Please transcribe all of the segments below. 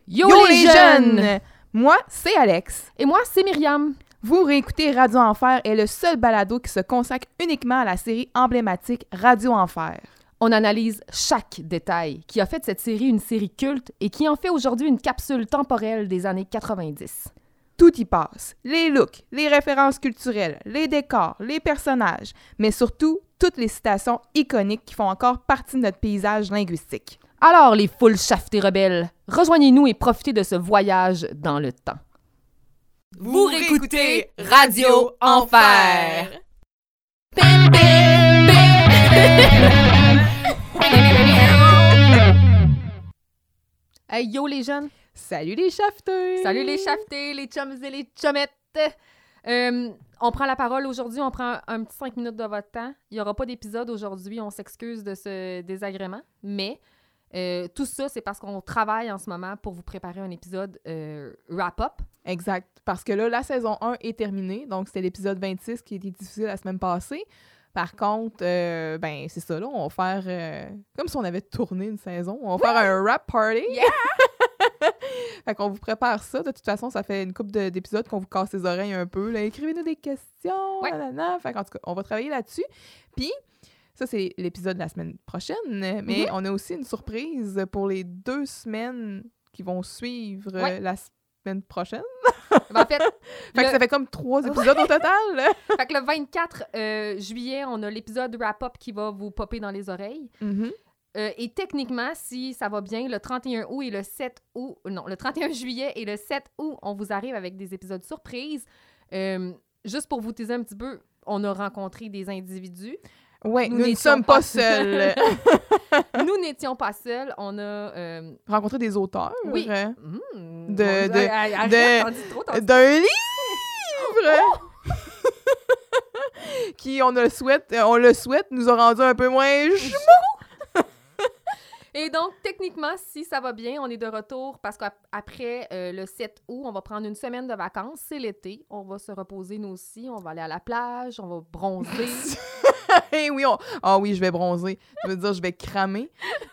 Yo les jeunes! Moi, c'est Alex. Et moi, c'est Myriam. Vous réécoutez Radio Enfer est le seul balado qui se consacre uniquement à la série emblématique Radio Enfer. On analyse chaque détail qui a fait de cette série une série culte et qui en fait aujourd'hui une capsule temporelle des années 90. Tout y passe. Les looks, les références culturelles, les décors, les personnages, mais surtout toutes les citations iconiques qui font encore partie de notre paysage linguistique. Alors, les foules shaftés rebelles, rejoignez-nous et profitez de ce voyage dans le temps. Vous réécoutez Radio Enfer. Hey, yo les jeunes! Salut les shaftés! Salut les shaftés, les chums et les chummettes! On prend la parole aujourd'hui, on prend un petit 5 minutes de votre temps. Il n'y aura pas d'épisode aujourd'hui, on s'excuse de ce désagrément, mais tout ça, c'est parce qu'on travaille en ce moment pour vous préparer un épisode wrap-up. Exact, parce que là, la saison 1 est terminée, donc c'était l'épisode 26 qui était diffusé la semaine passée. Par contre, c'est ça, là, on va faire comme si on avait tourné une saison, on va faire un rap party. Yeah! Fait qu'on vous prépare ça. De toute façon, ça fait une couple d'épisodes qu'on vous casse les oreilles un peu. Là. Écrivez-nous des questions. Ouais. Fait qu'en tout cas, on va travailler là-dessus. Puis, ça, c'est l'épisode de la semaine prochaine. Mais on a aussi une surprise pour les 2 semaines qui vont suivre la semaine prochaine. En fait, fait que ça fait comme 3 épisodes au total. Fait que le 24 juillet, on a l'épisode wrap-up qui va vous popper dans les oreilles. Mm-hmm. Et techniquement, si ça va bien, le 31 août et le 7 août... Non, le 31 juillet et le 7 août, on vous arrive avec des épisodes surprises. Juste pour vous teaser un petit peu, on a rencontré des individus. Oui, nous ne sommes pas seuls. Nous n'étions pas seuls. On a... rencontré des auteurs. Oui. Arrête, t'en dis trop, d'un livre qui, on le souhaite, nous a rendu un peu moins Et donc, techniquement, si ça va bien, on est de retour parce qu'après le 7 août, on va prendre une semaine de vacances. C'est l'été. On va se reposer, nous aussi. On va aller à la plage. On va bronzer. Eh oui, oui, je vais bronzer. Je veux dire, je vais cramer.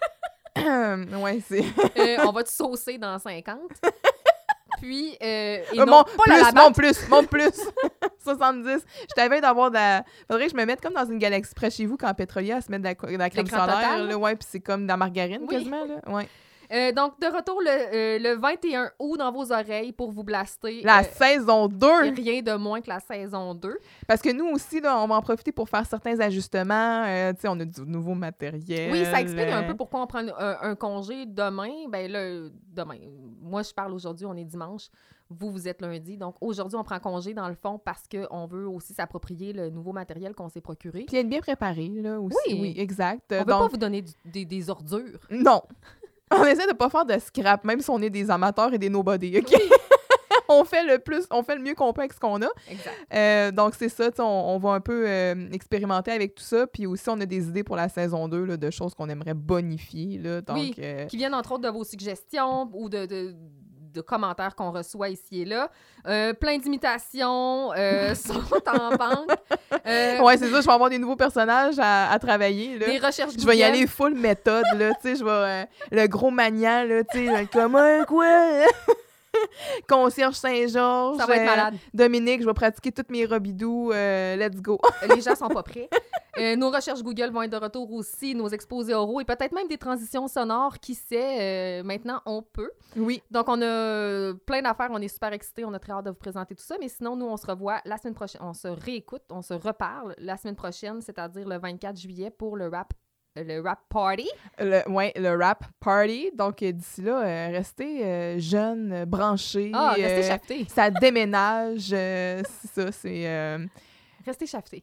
Ouais, c'est... On va te saucer dans 50. Puis, monte plus. 70. Je t'avais d'avoir faudrait que je me mette comme dans une galaxie près chez vous quand Pétrolier elle se met de la crème solaire. Là, ouais, puis c'est comme de la margarine quasiment. Là. Ouais. Donc, de retour le 21 août dans vos oreilles pour vous blaster. La saison 2! Rien de moins que la saison 2. Parce que nous aussi, là, on va en profiter pour faire certains ajustements. Tu sais, on a du nouveau matériel. Oui, ça explique un peu pourquoi on prend un congé demain. Ben là, demain. Moi, je parle aujourd'hui, on est dimanche. Vous êtes lundi. Donc, aujourd'hui, on prend congé, dans le fond, parce qu'on veut aussi s'approprier le nouveau matériel qu'on s'est procuré. Puis être bien préparé, là, aussi. Oui, exact. On ne veut pas vous donner des ordures. Non. On essaie de pas faire de scrap, même si on est des amateurs et des nobody, OK? On fait le mieux qu'on peut avec ce qu'on a. Exact. Donc, c'est ça, on va un peu expérimenter avec tout ça. Puis aussi, on a des idées pour la saison 2, là, de choses qu'on aimerait bonifier. Là, donc, oui, qui viennent entre autres de vos suggestions ou de commentaires qu'on reçoit ici et là. Plein d'imitations sont en banque. Ouais, c'est ça, je vais avoir des nouveaux personnages à travailler. Là. Des recherches Google. Je vais y aller full méthode, là, tu sais, je vais... le gros maniant, là, tu sais, comme quoi? Concierge Saint-Georges. Ça va être malade. Dominique, je vais pratiquer toutes mes robidous. Let's go. Les gens sont pas prêts. Nos recherches Google vont être de retour aussi, nos exposés oraux et peut-être même des transitions sonores. Qui sait, maintenant, on peut. Oui. Donc, on a plein d'affaires. On est super excités. On a très hâte de vous présenter tout ça. Mais sinon, nous, on se revoit la semaine prochaine. On se réécoute, on se reparle la semaine prochaine, c'est-à-dire le 24 juillet pour le rap party. Le rap party. Donc, d'ici là, restez jeunes, branchés. Restez shaftés. Ça déménage. C'est ça, c'est... Restez shaftés.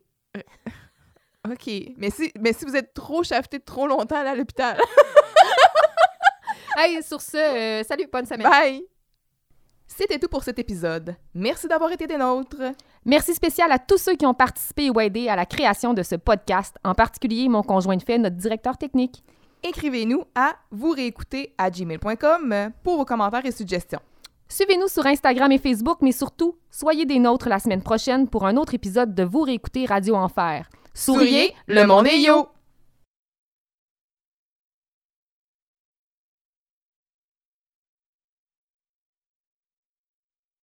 OK. Mais si vous êtes trop shaftés trop longtemps, allez à l'hôpital. Hey, sur ce, salut, bonne semaine. Bye! C'était tout pour cet épisode. Merci d'avoir été des nôtres. Merci spécial à tous ceux qui ont participé ou aidé à la création de ce podcast, en particulier mon conjoint de fait, notre directeur technique. Écrivez-nous à vousréécouter@gmail.com pour vos commentaires et suggestions. Suivez-nous sur Instagram et Facebook, mais surtout, soyez des nôtres la semaine prochaine pour un autre épisode de Vous réécouter Radio Enfer. Souriez, le monde est yo!